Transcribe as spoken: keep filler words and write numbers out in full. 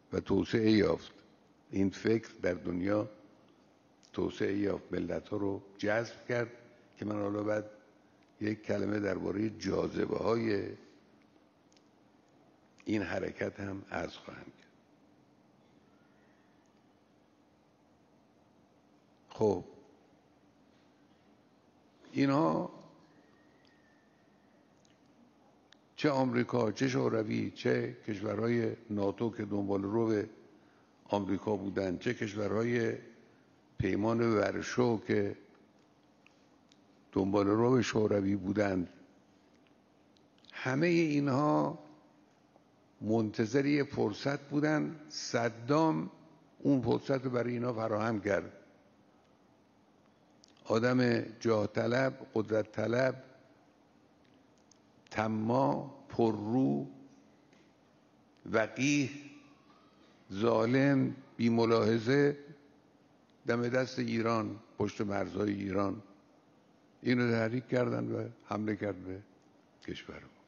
و توسعه یافت. این فکر در دنیا توسعه یافت، ملت‌ها رو جذب کرد که من حالا بعد یک کلمه درباره جاذبه های این حرکت هم عرض خواهم کرد. خب اینها چه آمریکا، چه شوروی، چه کشورهای ناتو که دنبال رو آمریکا بودن، چه کشورهای پیمان ورشو که دنبال رو شوروی بودند، همه اینها منتظر یه فرصت بودن. صدام اون فرصت رو برای اینا فراهم کرد. آدم جاه طلب، قدرت طلب، طماع، پررو، وقیح، ظالم، بی ملاحظه دم دست ایران، پشت مرزهای ایران اینو تحریک کردن و حمله کرد به کشور.